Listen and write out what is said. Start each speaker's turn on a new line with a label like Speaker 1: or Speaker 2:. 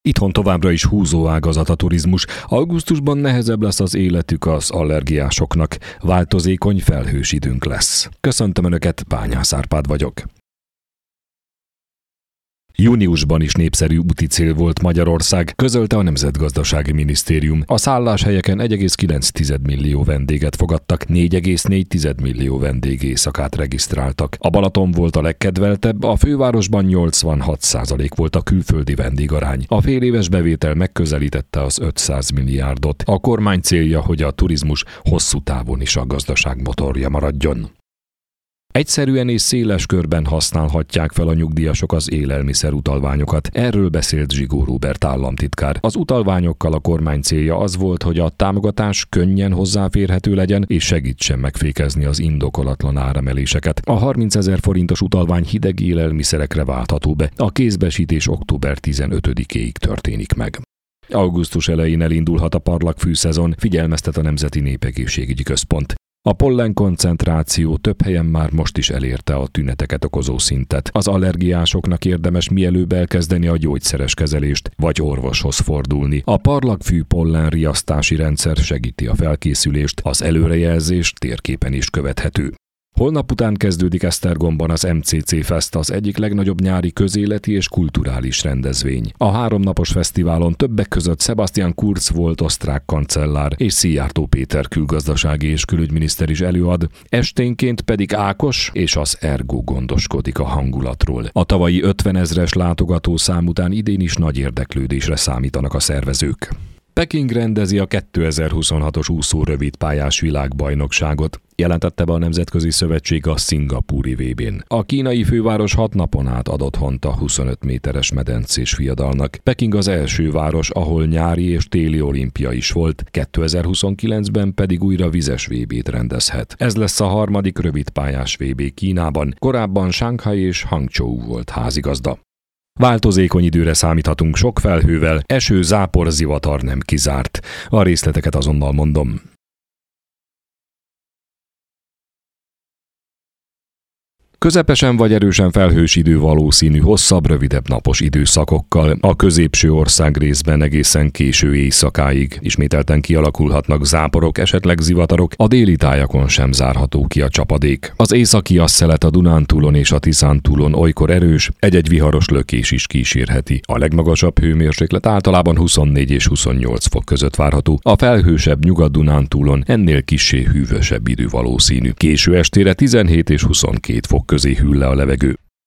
Speaker 1: Itthon továbbra is húzó ágazat a turizmus. Augusztusban nehezebb lesz az életük az allergiásoknak. Változékony, felhős időnk lesz. Köszöntöm Önöket, Bányász Árpád vagyok. Júniusban is népszerű úticél volt Magyarország, közölte a Nemzetgazdasági Minisztérium. A szálláshelyeken 1,9 millió vendéget fogadtak, 4,4 millió vendég éjszakát regisztráltak. A Balaton volt a legkedveltebb, a fővárosban 86% volt a külföldi vendégarány. A féléves bevétel megközelítette az 500 milliárdot. A kormány célja, hogy a turizmus hosszú távon is a gazdaság motorja maradjon. Egyszerűen és széles körben használhatják fel a nyugdíjasok az élelmiszer utalványokat. Erről beszélt Zsigó Róbert államtitkár. Az utalványokkal a kormány célja az volt, hogy a támogatás könnyen hozzáférhető legyen, és segítsen megfékezni az indokolatlan áremeléseket. A 30 000 forintos utalvány hideg élelmiszerekre váltható be. A kézbesítés október 15-éig történik meg. Augusztus elején elindulhat a parlagfű-szezon, figyelmeztet a Nemzeti Népegészségügyi Központ. A pollenkoncentráció több helyen már most is elérte a tüneteket okozó szintet. Az allergiásoknak érdemes mielőbb elkezdeni a gyógyszeres kezelést, vagy orvoshoz fordulni. A parlagfű pollenriasztási rendszer segíti a felkészülést, az előrejelzés térképen is követhető. Holnap után kezdődik Esztergomban az MCC Fest, az egyik legnagyobb nyári közéleti és kulturális rendezvény. A 3 napos fesztiválon többek között Sebastian Kurz volt osztrák kancellár, és Szijjártó Péter külgazdasági és külügyminiszter is előad, esténként pedig Ákos és az Ergo gondoskodik a hangulatról. A tavalyi 50 000-es látogatószám után idén is nagy érdeklődésre számítanak a szervezők. Peking rendezi a 2026-os úszó rövidpályás világbajnokságot, jelentette be a Nemzetközi Szövetség a szingapúri VB-n. A kínai főváros 6 napon át ad otthont a 25 méteres medencés fiadalnak. Peking az első város, ahol nyári és téli olimpia is volt, 2029-ben pedig újra vizes VB-t rendezhet. Ez lesz a harmadik rövidpályás VB Kínában, korábban Shanghai és Hangzhou volt házigazda. Változékony időre számíthatunk sok felhővel, eső, zápor, zivatar nem kizárt. A részleteket azonnal mondom. Közepesen vagy erősen felhős idő valószínű hosszabb, rövidebb napos időszakokkal. A középső országrészben egészen késő éjszakáig ismételten kialakulhatnak záporok, esetleg zivatarok, a déli tájakon sem zárható ki a csapadék. Az északi asszelet a Dunántúlon és a Tiszántúlon olykor erős, egy-egy viharos lökés is kísérheti. A legmagasabb hőmérséklet általában 24 és 28 fok között várható. A felhősebb Nyugat-Dunántúlon ennél kissé hűvösebb idő valószínű. Késő estére 17 és 22 fok közé hűl le a levegő.